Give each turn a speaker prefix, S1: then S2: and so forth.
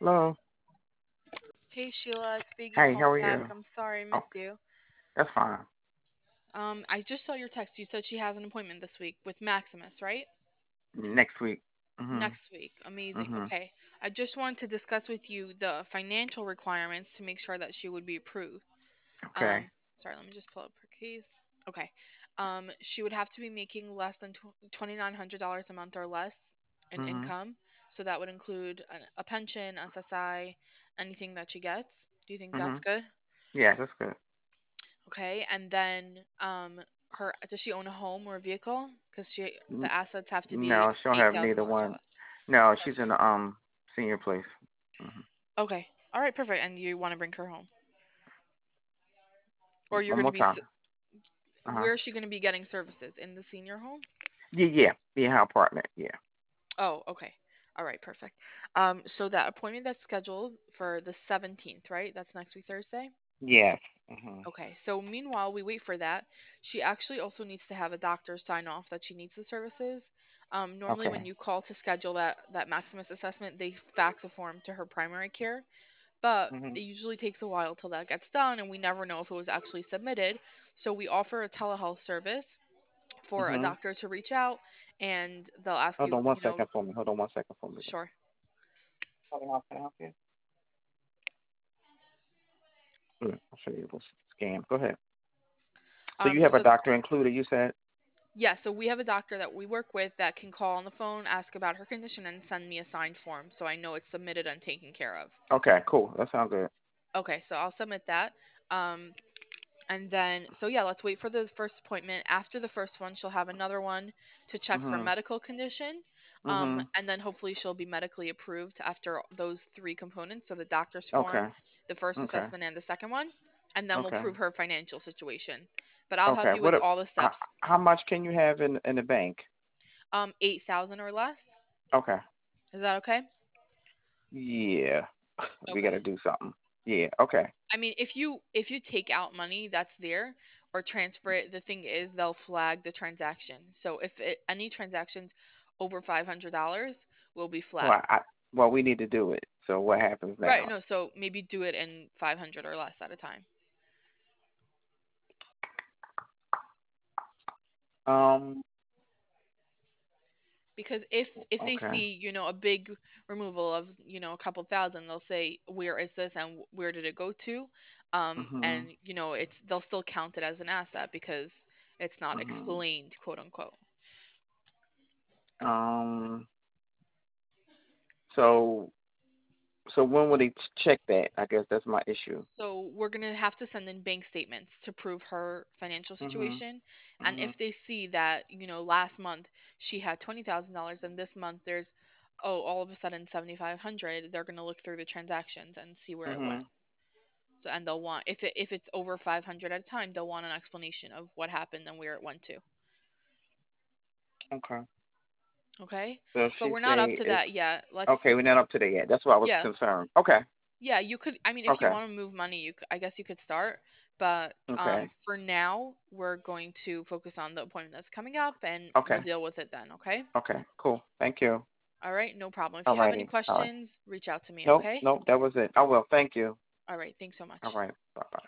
S1: Hello.
S2: Hey Sheila, it's Biggie
S1: Hey, how
S2: calling
S1: are
S2: back.
S1: you?
S2: I'm sorry I
S1: Oh,
S2: missed you.
S1: that's fine.
S2: I just saw your text. You said she has an appointment this week with Maximus, right?
S1: Next week. Mhm.
S2: Next week. Amazing.
S1: Mhm.
S2: Okay. I just wanted to discuss with you the financial requirements to make sure that she would be approved.
S1: Okay.
S2: Sorry, let me just pull up her case. Okay. She would have to be making less than $2,900 a month or less in
S1: Mhm.
S2: income. So that would include a pension, SSI, anything that she gets. Do you think that's
S1: Mhm.
S2: good?
S1: Yeah, that's good.
S2: Okay, and then her does she own a home or a vehicle? Because
S1: N-
S2: the assets have to be
S1: No, she don't have neither
S2: $8,000 or
S1: one.
S2: less.
S1: No, she's in
S2: Perfect.
S1: the senior place. Mhm.
S2: Okay, all right, perfect. And you want to bring her home, or you're
S1: One
S2: going to
S1: more
S2: be
S1: time. Uh-huh.
S2: where is she going to be getting services in the senior home?
S1: Yeah, yeah. Yeah, her apartment. Yeah.
S2: Oh, okay. All right, perfect. So that appointment that's scheduled for the 17th, right? That's next week Thursday.
S1: Yes. Mhm.
S2: Okay. So meanwhile, we wait for that. She actually also needs to have a doctor sign off that she needs the services. Normally, when
S1: Okay.
S2: you call to schedule that Maximus assessment, they fax a form to her primary care, but it
S1: Mhm.
S2: usually takes a while till that gets done, and we never know if it was actually submitted. So we offer a telehealth service for a
S1: Mhm.
S2: doctor to reach out, and they'll ask
S1: Hold
S2: you,
S1: on one second for me. Hold on one second for me.
S2: sure.
S1: Hold on, can I help you? I'll show you this scam. Go ahead. So you have a
S2: So
S1: doctor included, you said?
S2: yeah, so we have a doctor that we work with that can call on the phone, ask about her condition, and send me a signed form, so I know it's submitted and taken care of.
S1: Okay, cool. That sounds good.
S2: Okay, so I'll submit that. Um, and then, so yeah, let's wait for the first appointment. After the first one, she'll have another one to check for
S1: Mhm.
S2: medical condition.
S1: Mhm.
S2: And then hopefully she'll be medically approved after those three components. So the doctor's form,
S1: Okay.
S2: the first
S1: Okay.
S2: assessment, and the second one. And then we'll
S1: Okay.
S2: prove her financial situation. But I'll help
S1: Okay.
S2: you with all the steps.
S1: How much can you have in the bank?
S2: 8,000 or less.
S1: Okay.
S2: Is that okay?
S1: Yeah. We got
S2: Okay.
S1: to do something. Yeah. Okay.
S2: I mean, if you take out money that's there or transfer it, the thing is they'll flag the transaction. So if any transactions over $500 will be
S1: Well,
S2: flagged.
S1: well, we need to do it. So what happens
S2: Right.
S1: now?
S2: No. So maybe do it in 500 or less at a time.
S1: Um.
S2: Because if they
S1: Okay.
S2: see a big removal of a couple thousand, they'll say where is this and where did it go to, and
S1: Mhm.
S2: they'll still count it as an asset because it's not
S1: Mhm.
S2: explained, quote unquote.
S1: Um. So when will they check that? I guess that's my issue.
S2: So we're gonna have to send in bank statements to prove her financial
S1: Mhm.
S2: situation, and if
S1: Mhm.
S2: they see that last month she had $20,000 and this month there's all of a sudden 7,500, they're gonna look through the transactions and see where it went.
S1: Mhm.
S2: So and they'll want if it's over 500 at a time, they'll want an explanation of what happened and where it went to.
S1: Okay.
S2: Okay,
S1: So
S2: but
S1: she
S2: we're not up
S1: say
S2: to
S1: it's
S2: that yet. Let's
S1: okay. We're not up to that yet. That's why I was
S2: yeah.
S1: concerned. Okay.
S2: Yeah, you could. I mean, if you
S1: Okay.
S2: want to move money, I guess you could start. But
S1: Okay.
S2: for now, we're going to focus on the appointment that's coming up, and we'll
S1: Okay.
S2: deal with it then. Okay.
S1: Okay. Cool. Thank you.
S2: All right, no problem. If you have any
S1: Alrighty. All right.
S2: questions, reach out to me.
S1: Nope.
S2: Okay.
S1: Nope. That was it. I will. Thank you.
S2: All right. Thanks so much.
S1: All right. Bye bye.